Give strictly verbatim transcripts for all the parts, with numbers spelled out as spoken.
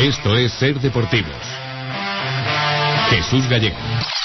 Esto es Ser Deportivos. Jesús Gallego.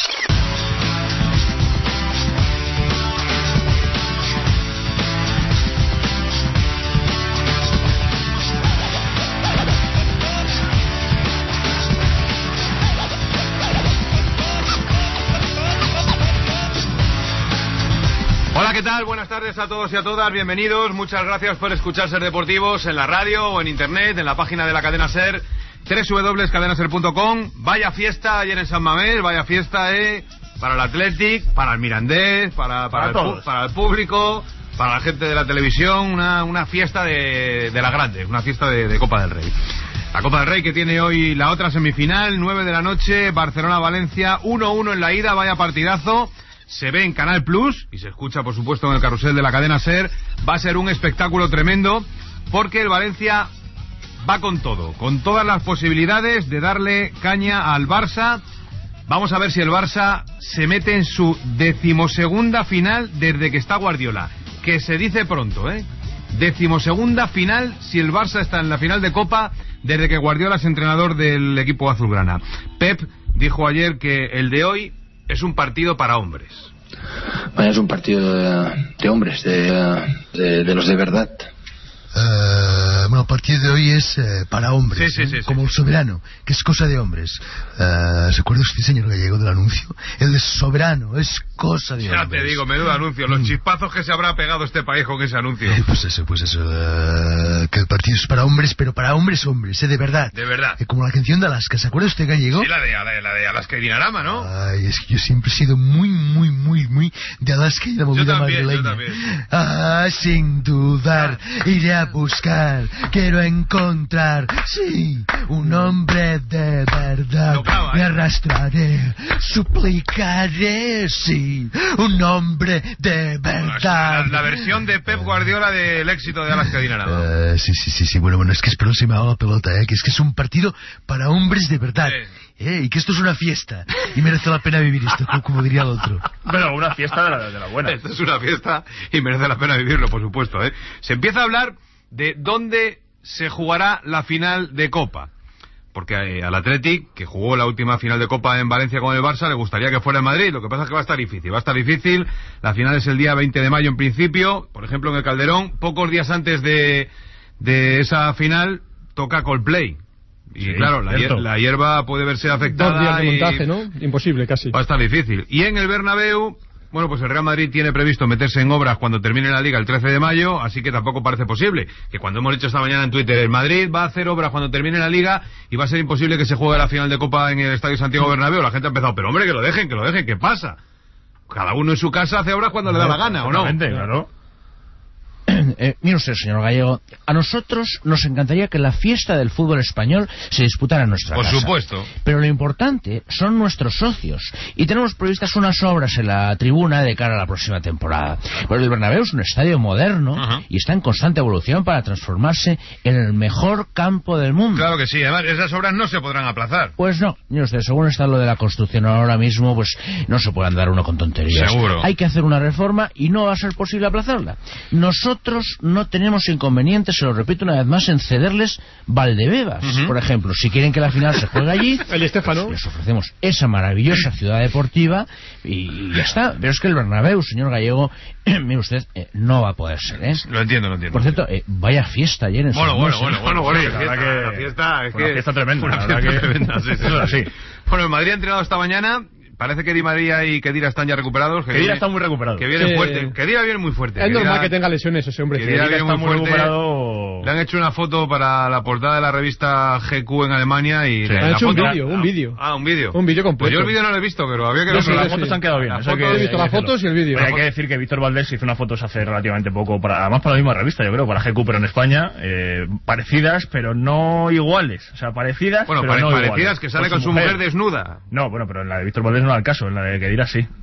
Hola, ¿qué tal? Buenas tardes a todos y a todas, bienvenidos. Muchas gracias por escuchar Ser Deportivos en la radio o en internet, en la página de la cadena Ser, doble u doble u doble u punto cadena ser punto com. Vaya fiesta ayer en San Mamés, vaya fiesta eh, para el Athletic, para el Mirandés, para, para, para, el, para el público, para la gente de la televisión, una, una fiesta de, de las grandes, una fiesta de, de Copa del Rey. La Copa del Rey que tiene hoy la otra semifinal, nueve de la noche, Barcelona-Valencia, uno uno en la ida, vaya partidazo. Se ve en Canal Plus y se escucha, por supuesto, en el carrusel de la cadena Ser. Va a ser un espectáculo tremendo porque el Valencia va con todo, con todas las posibilidades de darle caña al Barça. Vamos a ver si el Barça se mete en su decimosegunda final desde que está Guardiola, que se dice pronto, ¿eh? Decimosegunda final si el Barça está en la final de Copa desde que Guardiola es entrenador del equipo azulgrana. Pep dijo ayer que el de hoy es un partido para hombres. Bueno, es un partido de, de hombres, de, de, de los de verdad. Uh, bueno, el partido de hoy es uh, para hombres, sí, sí, ¿eh? sí, Como sí. el soberano, que es cosa de hombres. Uh, ¿Se acuerda usted, señor Gallego, del anuncio? El de soberano es cosa de ya hombres. Ya te digo, menudo anuncio. Los mm. chispazos que se habrá pegado este país con ese anuncio. Eh, pues eso, pues eso. Uh, que el partido es para hombres, pero para hombres, hombres, ¿eh? De verdad. De verdad. Eh, como la canción de Alaska, ¿se acuerda usted, Gallego? Sí, la de, la de, la de Alaska y Dinarama, ¿no? Ay, es que yo siempre he sido muy, muy, muy, muy de Alaska y de la movida yo también, madrileña. Yo también. Ah, sin dudar, iré a buscar, quiero encontrar, sí, un hombre de verdad. No clava, ¿eh? Me arrastraré, suplicaré, sí, un hombre de verdad. La, la versión de Pep Guardiola del éxito de Alaska y Dinarama. Uh, sí, sí, sí, sí, bueno, bueno, es que espero se me ha dado la pelota, ¿eh? Que es que es un partido para hombres de verdad. Sí. Eh, y que esto es una fiesta y merece la pena vivir esto, como diría el otro. Bueno, una fiesta de la, de la buena. Esto es una fiesta y merece la pena vivirlo, por supuesto, ¿eh? Se empieza a hablar de dónde se jugará la final de Copa, porque eh, al Athletic, que jugó la última final de Copa en Valencia con el Barça, le gustaría que fuera en Madrid. Lo que pasa es que va a estar difícil, va a estar difícil. La final es el día veinte de mayo en principio, por ejemplo en el Calderón. Pocos días antes de, de esa final toca Coldplay. Y sí, claro, la, hier la hierba puede verse afectada. Dos días de montaje, ¿no? Imposible, casi. Va a estar difícil. Y en el Bernabéu, bueno, pues el Real Madrid tiene previsto meterse en obras cuando termine la Liga el trece de mayo, así que tampoco parece posible. Que cuando hemos dicho esta mañana en Twitter, el Madrid va a hacer obras cuando termine la Liga y va a ser imposible que se juegue la final de Copa en el Estadio Santiago Bernabéu. La gente ha empezado, pero hombre, que lo dejen, que lo dejen, ¿qué pasa? Cada uno en su casa hace obras cuando no, le da la gana, ¿o no? Claro. Eh, mire usted, señor Gallego, a nosotros nos encantaría que la fiesta del fútbol español se disputara en nuestra Por casa. Por supuesto. Pero lo importante son nuestros socios. Y tenemos previstas unas obras en la tribuna de cara a la próxima temporada. Pues el Bernabéu es un estadio moderno uh-huh. y está en constante evolución para transformarse en el mejor campo del mundo. Claro que sí, además esas obras no se podrán aplazar. Pues no, mire usted, según está lo de la construcción ahora mismo, pues no se puede andar uno con tonterías. Seguro. Hay que hacer una reforma y no va a ser posible aplazarla. Nosotros no tenemos inconvenientes, se lo repito una vez más, en cederles Valdebebas, uh-huh. por ejemplo. Si quieren que la final se juegue allí, el Estéfano, les ofrecemos esa maravillosa ciudad deportiva y ya está. Pero es que el Bernabéu, señor Gallego, eh, mire usted, eh, no va a poder ser, ¿eh? Lo entiendo, lo entiendo. Por cierto, eh, vaya fiesta ayer en Bueno, San bueno, Luis, bueno, ¿eh? bueno, bueno, sí, la fiesta, que, la fiesta es una que fiesta tremenda, una fiesta que, tremenda, sí, sí, eso sí. es así. Bueno, el Madrid ha entrenado esta mañana. Parece que Di María y Kedira están ya recuperados. Que Kedira está muy recuperado. Que viene eh, fuerte. Kedira viene muy fuerte. Es Kedira, normal que tenga lesiones ese hombre. Kedira Kedira viene está muy muy fuerte. recuperado. Le han hecho una foto para la portada de la revista G Q en Alemania y sí. le han hecho foto, un vídeo, un vídeo. Ah, un vídeo. Un vídeo completo. Pues yo el vídeo no lo he visto, pero había que No, ver. pero las sí, fotos sí. han quedado bien. Las Eso fotos, que, he visto las fotos y el vídeo. Pero hay que decir que Víctor Valdés hizo unas fotos hace relativamente poco, para, además para la misma revista, yo creo, para G Q, pero en España, eh, parecidas, pero no iguales. O sea, parecidas, bueno, pero pare no parecidas, iguales. que sale con con su mujer desnuda. No, bueno, pero en la de Víctor Valdés no era el caso, en la de Kedira sí.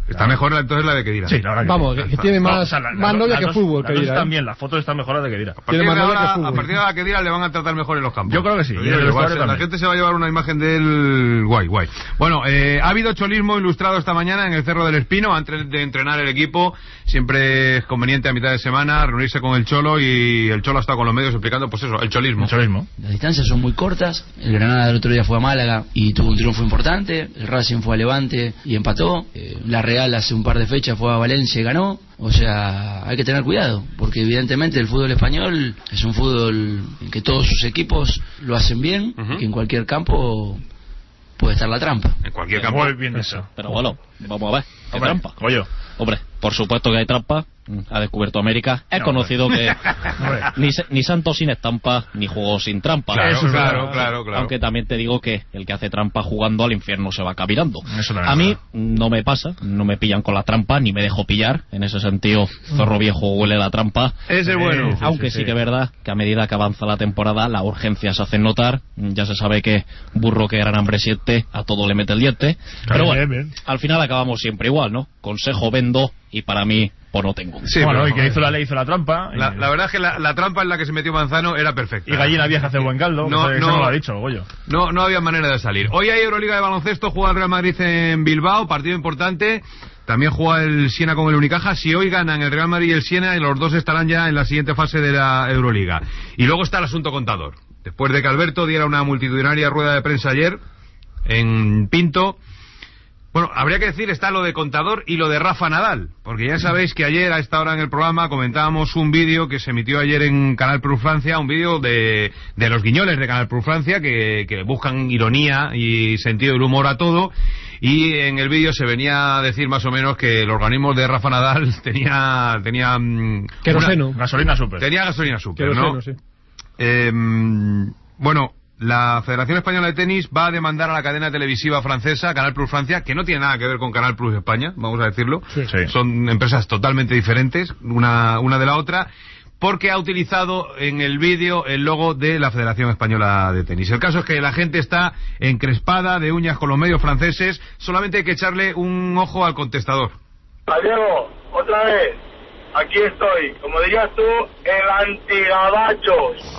Está mejor entonces la de Khedira. Sí, la verdad que Vamos, sí. que, que tiene más, No, o sea, la- más la- novia las que dos- fútbol, las dos Khedira, están ¿eh? bien, las fotos están mejor las de Khedira. A partir, Tiene de más novia ahora, que fútbol. a partir de ahora Khedira le van a tratar mejor en los campos. Yo creo que sí, Lo y digo en el yo, va a vestuario ser- la también. gente se va a llevar una imagen del guay, guay. Bueno, eh, ha habido cholismo ilustrado esta mañana en el Cerro del Espino. Antes de entrenar el equipo, siempre es conveniente a mitad de semana reunirse con el Cholo, y el Cholo ha estado con los medios explicando, pues eso, el cholismo. Mucho mismo. Las distancias son muy cortas. El Granada el otro día fue a Málaga y tuvo un triunfo importante. El Racing fue a Levante y empató. Eh, la Real hace un par de fechas fue a Valencia y ganó. O sea, hay que tener cuidado, porque evidentemente el fútbol español es un fútbol en que todos sus equipos lo hacen bien, Ujú. y que en cualquier campo puede estar la trampa. En cualquier campo. Muy bien eso. Pero bueno, vamos a ver. ¿Qué Hombre, trampa? Goyo. Hombre, por supuesto que hay trampa. Ha descubierto América. He No, conocido que Hombre. ni, se- ni santo sin estampa, ni juego sin trampa. Claro, Eso es claro, verdad. claro, claro. Aunque también te digo que el que hace trampa jugando al infierno se va caminando. Eso también A es mí verdad. no me pasa, no me pillan con la trampa, ni me dejo pillar. En ese sentido, zorro viejo huele la trampa. Ese es bueno. Sí, Aunque sí, sí. que es verdad que a medida que avanza la temporada, las urgencias se hacen notar. Ya se sabe que burro que gran hambre siente, a todo le mete el diente. Pero bueno, bien, bien. al final acabamos siempre igual, ¿no? Consejo vendo y para mí, pues no tengo. Sí, bueno, pero- y que hizo la ley, hizo la trampa. y- La, la verdad es que la, la trampa en la que se metió Manzano era perfecta. Y gallina vieja hace buen caldo. No, No, eso no. no lo ha dicho, Goyo. No, no había manera de salir. Hoy hay Euroliga de baloncesto, juega el Real Madrid en Bilbao, partido importante. También juega el Siena con el Unicaja. Si hoy ganan el Real Madrid y el Siena, los dos estarán ya en la siguiente fase de la Euroliga. Y luego está el asunto Contador. Después de que Alberto diera una multitudinaria rueda de prensa ayer en Pinto. Bueno, habría que decir, está lo de Contador y lo de Rafa Nadal, porque ya sabéis que ayer a esta hora en el programa comentábamos un vídeo que se emitió ayer en Canal Plus Francia, un vídeo de, de los guiñoles de Canal Plus Francia, que, que buscan ironía y sentido del humor a todo, y en el vídeo se venía a decir más o menos que el organismo de Rafa Nadal tenía... tenía mm, Queroseno. una- Gasolina super. tenía gasolina super, Queroseno, ¿no? sí. Eh, bueno, la Federación Española de Tenis va a demandar a la cadena televisiva francesa, Canal Plus Francia, que no tiene nada que ver con Canal Plus España, vamos a decirlo. Sí. Sí. Son empresas totalmente diferentes, una, una de la otra, porque ha utilizado en el vídeo el logo de la Federación Española de Tenis. El caso es que la gente está encrespada de uñas con los medios franceses, solamente hay que echarle un ojo al contestador. Diego, otra vez, aquí estoy, como dirías tú, el antigabachos.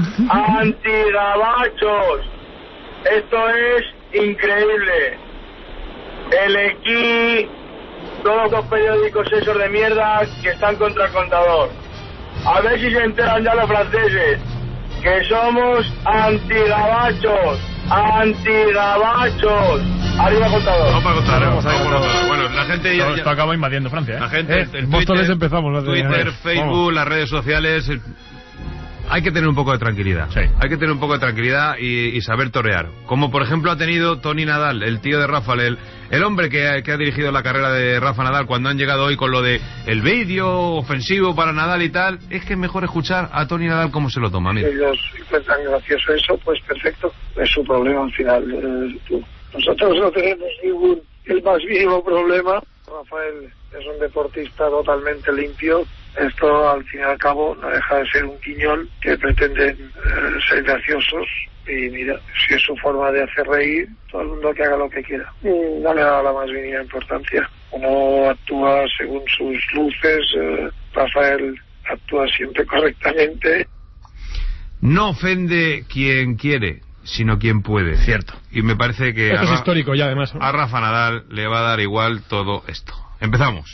Antigabachos. Esto es increíble. El Equí, todos los periódicos esos de mierda que están contra el Contador. A ver si se enteran ya los franceses, que somos antigabachos. Antigabachos. Arriba Contador. No para Contador, Vamos no ahí, por Contador. Contador. Bueno, la gente ya... Esto, ya- esto acaba invadiendo Francia, ¿eh? La gente, Eh, el Móstoles Twitter, empezamos, ¿no? De- Twitter, eh, Facebook, vamos. las redes sociales. eh, Hay que tener un poco de tranquilidad. Sí. Hay que tener un poco de tranquilidad y, y saber torear. Como por ejemplo ha tenido Tony Nadal, el tío de Rafa, el, el hombre que ha, que ha dirigido la carrera de Rafa Nadal, cuando han llegado hoy con lo de el vídeo ofensivo para Nadal y tal. Es que es mejor escuchar a Tony Nadal cómo se lo toma. Mira. Ellos encuentran gracioso eso, pues perfecto, es su problema al final. Eh, tú. Nosotros no tenemos ningún, el más mínimo problema. Rafael es un deportista totalmente limpio. Esto al fin y al cabo no deja de ser un quiñón que pretenden eh, ser graciosos. Y mira, si es su forma de hacer reír, todo el mundo que haga lo que quiera. Mm, no le da la más mínima importancia. Uno actúa según sus luces. eh, Rafael actúa siempre correctamente. No ofende quien quiere, sino quien puede. Cierto. Y me parece que Esto a, es Ra- histórico ya, además, ¿no? a Rafa Nadal le va a dar igual todo esto. Empezamos.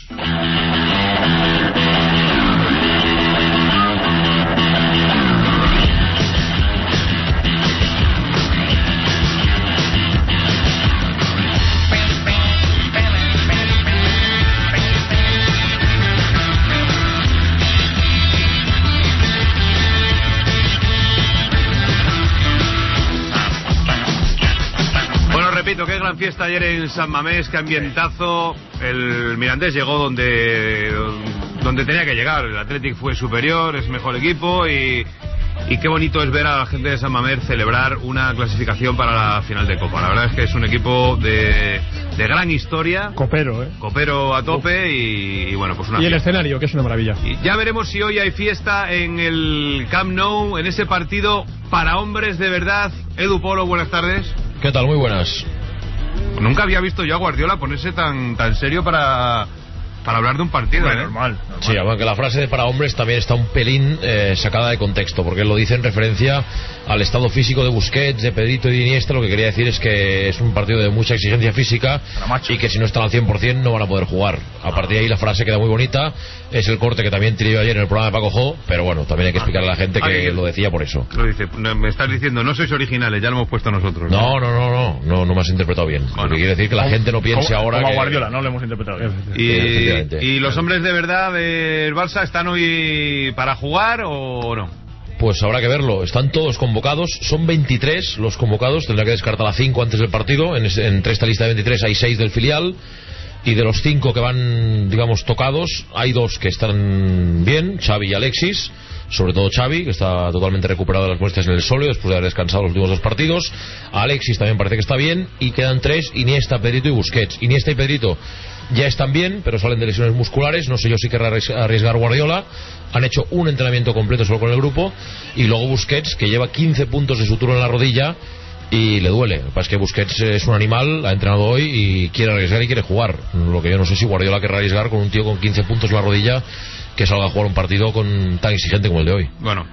Bueno, repito, qué gran fiesta ayer en San Mamés, qué ambientazo. El Mirandés llegó donde donde tenía que llegar. El Athletic fue superior, es mejor equipo y, y qué bonito es ver a la gente de San Mamés celebrar una clasificación para la final de Copa. La verdad es que es un equipo de, de gran historia, Copero, ¿eh? copero a tope y, y bueno, pues una Y el fiesta. escenario, que es una maravilla. Y ya veremos si hoy hay fiesta en el Camp Nou, en ese partido para hombres de verdad. Edu Polo, buenas tardes. ¿Qué tal? Muy buenas. Nunca había visto yo a Guardiola ponerse tan tan serio para para hablar de un partido, Bueno, ¿eh? normal, normal. Sí, aunque la frase de para hombres también está un pelín eh, sacada de contexto, porque él lo dice en referencia al estado físico de Busquets, de Pedrito y de Iniesta. Lo que quería decir es que es un partido de mucha exigencia física y que si no están al cien por cien no van a poder jugar. A partir de ahí la frase queda muy bonita. Es el corte que también tiré yo ayer en el programa de Paco Jo, pero bueno, también hay que explicarle a la gente que Ah, lo decía por eso. Lo dice, no, me estás diciendo, no sois originales, ya lo hemos puesto nosotros. No, no, no, no, no, no me has interpretado bien. Lo que quiere decir que la gente no piense Como- ahora como a que... Guardiola, no lo hemos interpretado bien. Y, Efectivamente. y los hombres de verdad del Barça están hoy para jugar o no. Pues habrá que verlo. Están todos convocados. Son veintitrés los convocados. Tendrá que descartar a cinco antes del partido. En, ese- entre esta lista de veintitrés hay seis del filial. Y de los cinco que van, digamos, tocados, hay dos que están bien, Xavi y Alexis. Sobre todo Xavi, que está totalmente recuperado de las muestras en el sóleo después de haber descansado los últimos dos partidos. Alexis también parece que está bien. Y quedan tres, Iniesta, Pedrito y Busquets. Iniesta y Pedrito ya están bien, pero salen de lesiones musculares. No sé yo si querrá arriesgar Guardiola. Han hecho un entrenamiento completo solo con el grupo. Y luego Busquets, que lleva quince puntos de sutura en la rodilla y le duele. Lo que pasa es que Busquets es un animal, ha entrenado hoy y quiere arriesgar y quiere jugar. Lo que yo no sé si Guardiola querrá arriesgar con un tío con quince puntos en la rodilla que salga a jugar un partido con tan exigente como el de hoy. Bueno,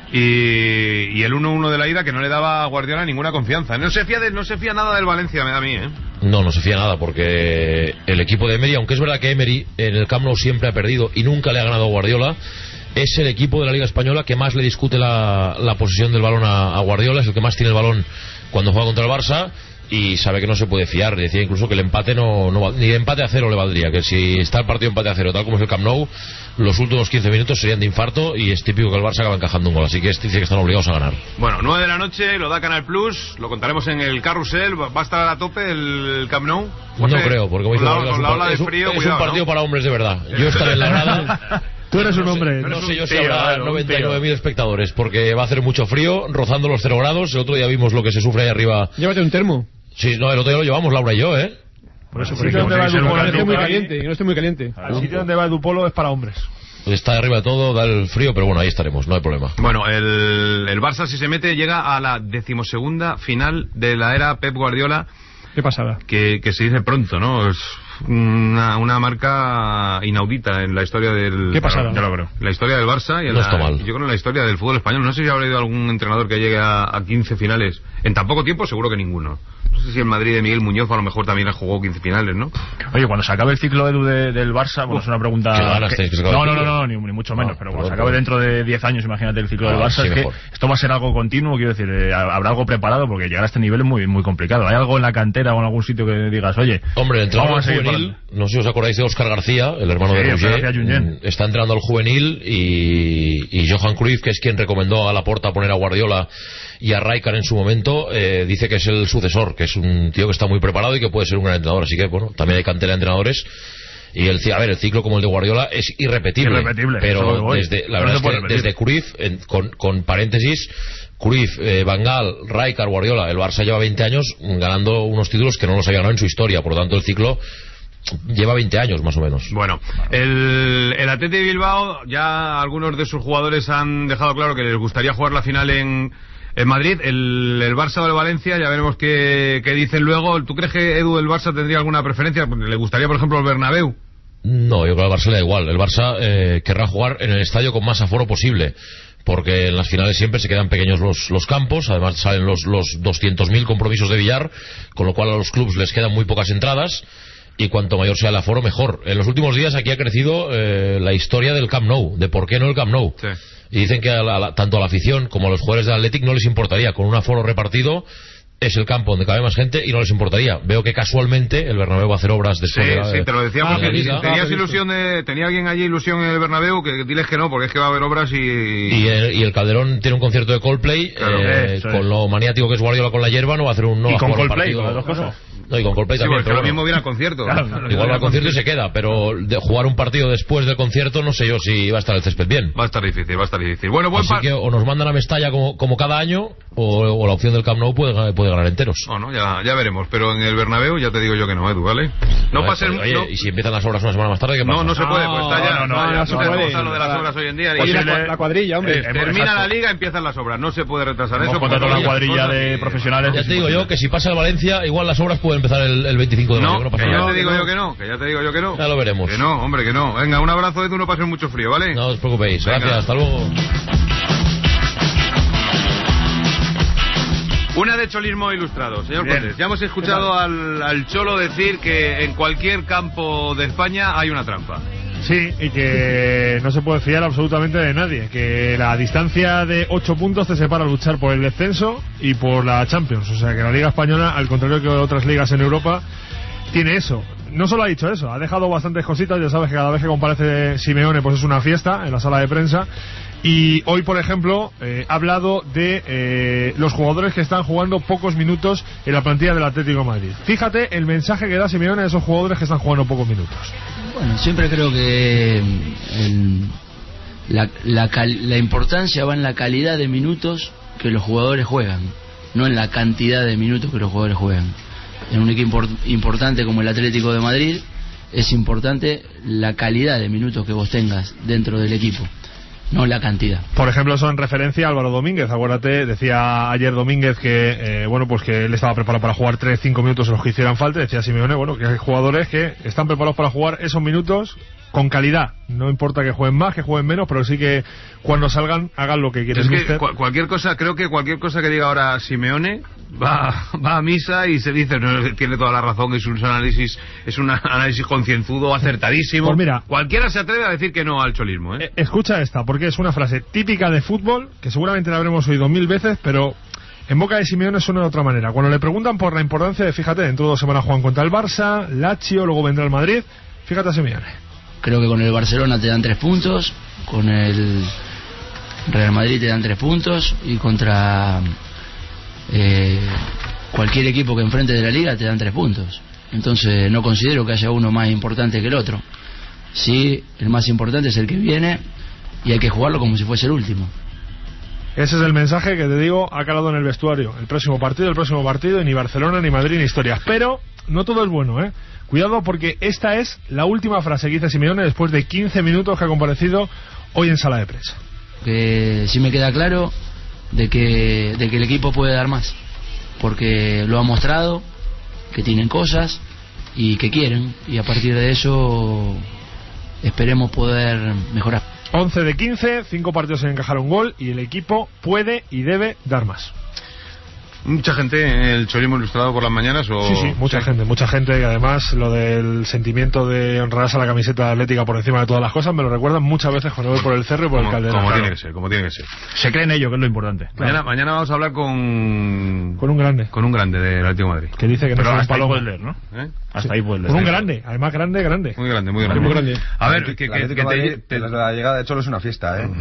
y, y el uno uno de la ida que no le daba a Guardiola ninguna confianza. No se fía de, no se fía nada del Valencia, me da a mí, ¿eh? No, no se fía nada, porque el equipo de Emery, aunque es verdad que Emery en el Camp Nou siempre ha perdido y nunca le ha ganado a Guardiola, es el equipo de la Liga Española que más le discute la, la posesión del balón a, a Guardiola. Es el que más tiene el balón cuando juega contra el Barça y sabe que no se puede fiar. Decía incluso que el empate no, no ni el empate a cero le valdría, que si está el partido empate a cero tal como es el Camp Nou, los últimos quince minutos serían de infarto y es típico que el Barça acaba encajando un gol, así que dice que están obligados a ganar. Bueno, nueve de la noche, lo da Canal Plus, lo contaremos en el carrusel. ¿Va a estar a tope el Camp Nou? No creo, porque como dice con la, Guardiola, con la ola de es un, frío, es cuidado, un partido ¿no? para hombres de verdad. Yo estaré en la grada. Tú eres un hombre. No sé yo si tío, habrá un noventa y nueve mil tío. espectadores, porque va a hacer mucho frío, rozando los cero grados. El otro día vimos lo que se sufre ahí arriba. Llévate un termo. Sí, no, el otro día lo llevamos Laura y yo, ¿eh? Por eso, Sí, por eso, donde va tiene que ser Edupolo, un estoy muy caliente. caliente. Yo no estoy muy caliente. Al sitio donde va Edupolo es para hombres. Está arriba de todo, da el frío, pero bueno, ahí estaremos, no hay problema. Bueno, el, el Barça, si se mete, llega a la decimosegunda final de la era Pep Guardiola. Qué pasada. Que, que se dice pronto, ¿no? Es una, una marca inaudita en la historia del... Qué pasada. Ya lo creo. La historia del Barça y en No la, está mal. yo creo en la historia del fútbol español. No sé si habrá habido algún entrenador que llegue a, a quince finales. En tan poco tiempo, seguro que ninguno. No sé si el Madrid de Miguel Muñoz a lo mejor también ha jugado quince finales, ¿no? Oye, cuando se acabe el ciclo Edu de, del Barça, bueno, es una pregunta... ¿Qué ganas que- tenéis que se acabe no, el no, no, ciclo? no, ni, ni mucho menos, No, pero cuando perdón, se acabe perdón. dentro de diez años, imagínate el ciclo del Ah, Barça, sí, es que mejor. esto va a ser algo continuo, quiero decir, eh, habrá algo preparado, porque llegar a este nivel es muy muy complicado. ¿Hay algo en la cantera o en algún sitio que digas, oye, Hombre, el entrenador vamos a del seguir juvenil, para- no sé si os acordáis de Óscar García, el hermano Sí, de Óscar Roger, García Junyent. mm, está entrenando al juvenil y, y Johan Cruyff, que es quien recomendó a Laporta poner a Guardiola y a Rijkaard en su momento, eh, dice que es el sucesor, que es un tío que está muy preparado y que puede ser un gran entrenador, así que bueno, también hay cantera de entrenadores. Y el, a ver, el ciclo como el de Guardiola es irrepetible, Irrepetible, eso es lo que pero voy. desde, la No verdad se es puede que repetir. desde Cruyff, en- con, con paréntesis, Cruyff, eh, Van Gaal, Rijkaard, Guardiola, el Barça lleva veinte años ganando unos títulos que no los había ganado en su historia, por lo tanto el ciclo lleva veinte años más o menos. Bueno, el, el Athletic de Bilbao, ya algunos de sus jugadores han dejado claro que les gustaría jugar la final en, en Madrid. El, el Barça o el Valencia, ya veremos qué, qué dicen luego. ¿Tú crees que, Edu, el Barça tendría alguna preferencia? ¿Le gustaría, por ejemplo, el Bernabéu? No, yo creo que al Barça le da igual. El Barça eh, querrá jugar en el estadio con más aforo posible, porque en las finales siempre se quedan pequeños los, los campos, además salen los, los doscientos mil compromisos de billar, con lo cual a los clubes les quedan muy pocas entradas, y cuanto mayor sea el aforo, mejor. En los últimos días aquí ha crecido eh, la historia del Camp Nou, de por qué no el Camp Nou. Sí. Y dicen que a la- a la- tanto a la afición como a los jugadores del Athletic no les importaría, con un aforo repartido es el campo donde cabe más gente y no les importaría. Veo que casualmente el Bernabéu va a hacer obras Sí, después de la, sí, te lo decíamos. de la que Liga. tenías ilusión de, tenía alguien allí ilusión en el Bernabéu, que diles que no, porque es que va a haber obras y... Y el, y el Calderón tiene un concierto de Coldplay, Claro, eh, eso con es. lo maniático que es Guardiola con la hierba, no va a hacer un no y va a con jugar un Coldplay, partido. con las dos cosas. No, y con Coldplay Sí, también. porque pero lo bueno. mismo viene al concierto. Claro, claro. Igual va al concierto y se queda, pero de jugar un partido después del concierto no sé yo si va a estar el césped bien. Va a estar difícil, va a estar difícil. Bueno, buen Así par... que o nos mandan a Mestalla como, como cada año o, o la opción del Camp Nou puede, ganar- puede ganar enteros. Oh, no, ya, ya veremos, pero en el Bernabéu ya te digo yo que no, Edu, ¿vale? No Oye, pasen... oye, no- y si empiezan las obras una semana más tarde, ¿qué pasa? No, no se puede, pues está ya. No, no, no, ya no tú se sabes cómo puede. está lo de las obras hoy en día. Oye, Y- la, Posible- cua- la cuadrilla, hombre. Eh, eh, termina exacto. la liga, empiezan las obras. No se puede retrasar Hemos eso. contratado porque una hay cuadrilla cosas de y- profesionales. Ya te digo yo que si pasa el Valencia, igual las obras pueden empezar el, el veinticinco de mayo. No, No pasa que ya nada. te digo yo que no, que ya te digo yo que no. Ya lo veremos. Que no, hombre, que no. Venga, un abrazo de tú, no pases mucho frío, ¿vale? No os preocupéis. Venga. Gracias, hasta luego. Una de cholismo ilustrado, señor Bien. Cortés. Ya hemos escuchado al, al Cholo decir que en cualquier campo de España hay una trampa. Sí, y que no se puede fiar absolutamente de nadie. Que la distancia de ocho puntos te separa luchar por el descenso y por la Champions. O sea que la Liga Española, al contrario que otras ligas en Europa, tiene eso. No solo ha dicho eso, ha dejado bastantes cositas. Ya sabes que cada vez que comparece Simeone pues es una fiesta en la sala de prensa. Y hoy, por ejemplo, eh, ha hablado de eh, los jugadores que están jugando pocos minutos en la plantilla del Atlético de Madrid. Fíjate el mensaje que da Simeone a esos jugadores que están jugando pocos minutos. Bueno, siempre creo que el, la, la, cal, la importancia va en la calidad de minutos que los jugadores juegan, no en la cantidad de minutos que los jugadores juegan. En un equipo import, importante como el Atlético de Madrid es importante la calidad de minutos que vos tengas dentro del equipo, no la cantidad. Por ejemplo, eso en referencia a Álvaro Domínguez. Acuérdate, decía ayer Domínguez que eh, bueno, pues que él estaba preparado para jugar tres cinco minutos en los que hicieran falta. Decía Simeone, bueno, que hay jugadores que están preparados para jugar esos minutos con calidad. No importa que jueguen más, que jueguen menos, pero sí que cuando salgan hagan lo que quieren. Es que cu cualquier cosa, creo que cualquier cosa que diga ahora Simeone va, va a misa y se dice, no, tiene toda la razón, es un análisis, es un análisis concienzudo, acertadísimo. Pues mira, cualquiera se atreve a decir que no al cholismo, ¿eh? Escucha esta, porque es una frase típica de fútbol que seguramente la habremos oído mil veces, pero en boca de Simeone suena de otra manera. Cuando le preguntan por la importancia de, fíjate, dentro de dos semanas juegan contra el Barça, Lazio, luego vendrá el Madrid. Fíjate a Simeone. Creo que con el Barcelona te dan tres puntos, con el Real Madrid te dan tres puntos y contra eh, cualquier equipo que enfrente de la liga te dan tres puntos. Entonces no considero que haya uno más importante que el otro. Sí, el más importante es el que viene y hay que jugarlo como si fuese el último. Ese es el mensaje que te digo ha calado en el vestuario. El próximo partido, el próximo partido, y ni Barcelona, ni Madrid, ni historias. Pero no todo es bueno, ¿eh? Cuidado, porque esta es la última frase que dice Simeone después de quince minutos que ha comparecido hoy en sala de prensa. Que sí me queda claro de que, de que el equipo puede dar más, porque lo ha mostrado, que tienen cosas y que quieren, y a partir de eso esperemos poder mejorar. once de quince, cinco partidos en encajar un gol, y el equipo puede y debe dar más. ¿Mucha gente en el cholismo ilustrado por las mañanas? O... Sí, sí, mucha sí. gente, mucha gente, y además lo del sentimiento de honrarse a la camiseta atlética por encima de todas las cosas me lo recuerdan muchas veces cuando voy por el Cerro y por como, el Calderón. Como claro. tiene que ser, como tiene que ser. Se cree en ello, que es lo importante. Mañana, Claro. mañana vamos a hablar con... Con un grande. Con un grande del Atlético de Madrid. Que dice que no Pero es un hasta ahí palomo. puedes leer, ¿no? ¿Eh? Hasta Sí. ahí puedes leer. Con un grande, además grande, grande. Muy grande, muy grande. Muy grande. A ver, que, que, el Atlético que de te, Madrid, te... la llegada de Cholo es una fiesta, ¿eh?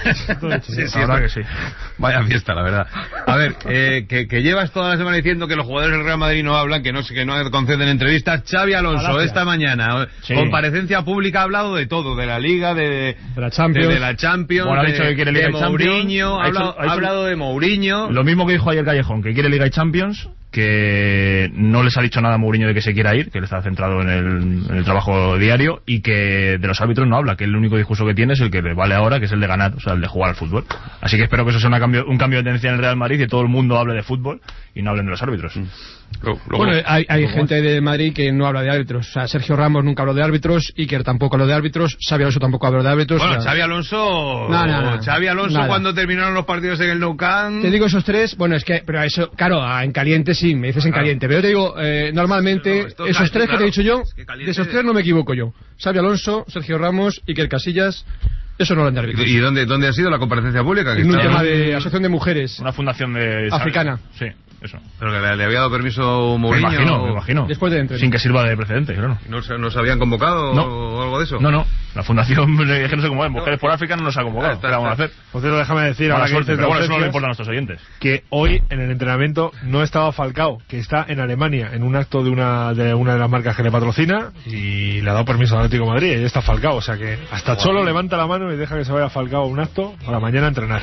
sí, sí, Ahora esto- que sí. Vaya fiesta, la verdad. A ver, eh, que, que llevas toda la semana diciendo que los jugadores del Real Madrid no hablan, que no que no conceden entrevistas. Xavi Alonso, Gracias. esta mañana, Sí. comparecencia pública, ha hablado de todo, de la Liga, de, De la Champions. de, de la Champions, Bueno, ha de, dicho que quiere Liga de y Champions. Mourinho, ha Ha hecho- hablado, ha hecho- ha hablado de Mourinho. Lo mismo que dijo ayer Callejón, que quiere Liga y Champions, que no les ha dicho nada a Mourinho de que se quiera ir, que él está centrado en el, en el trabajo diario, y que de los árbitros no habla, que el único discurso que tiene es el que le vale ahora, que es el de ganar, o sea, el de jugar al fútbol. Así que espero que eso sea una cambio, un cambio de tendencia en el Real Madrid y todo el mundo hable de fútbol y no hablen de los árbitros. Luego- luego- Bueno, hay, hay gente de Madrid que no habla de árbitros. O sea, Sergio Ramos nunca habló de árbitros, Iker tampoco habló de árbitros, Xavi Alonso tampoco habló de árbitros. Bueno, o sea, Xavi Alonso, No, no, no. Xavi Alonso Nada. cuando terminaron los partidos en el Nou Camp. Te digo esos tres, bueno, es que, pero eso, claro, a- en caliente sí, me dices en Claro. caliente, pero yo te digo, eh, normalmente, No, esto- esos tres claro, que te he dicho yo, es que caliente- de esos tres no me equivoco yo. Xavi Alonso, Sergio Ramos, Iker Casillas, eso no hablan de árbitros. ¿Y dónde, dónde ha sido la comparecencia pública? Que En un está- tema de asociación de mujeres. Una fundación de... Africana. Sí, eso. Pero que le, le había dado permiso Me Mourinho. imagino, o- me imagino. Después de entreno. Sin que sirva de precedente, claro. ¿No se, ¿No se habían convocado No. o algo de eso? No, no. La fundación, es que no sé cómo es. Mujeres por África no nos ha convocado. Está, ¿Qué vamos a está. hacer? Por cierto, déjame decir, Mala ahora que suerte, dices de pero bueno, eso no le ausencias, importa a nuestros oyentes. que hoy en el entrenamiento no estaba Falcao, que está en Alemania en un acto de una de una de las marcas que le patrocina, y le ha dado permiso al Atlético de Madrid, y ahí está Falcao. O sea que hasta Cholo levanta la mano y deja que se vaya Falcao a un acto para mañana entrenar.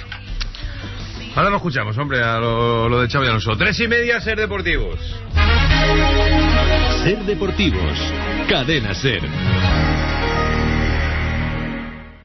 Ahora lo escuchamos, hombre, a lo, lo de Xavi Alonso. Tres y media, Ser Deportivos. Ser Deportivos, Cadena Ser.